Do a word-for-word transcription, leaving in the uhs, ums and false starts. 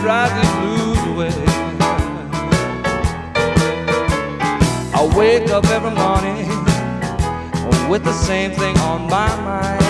drive these blues away. I wake up every morning with the same thing on my mind.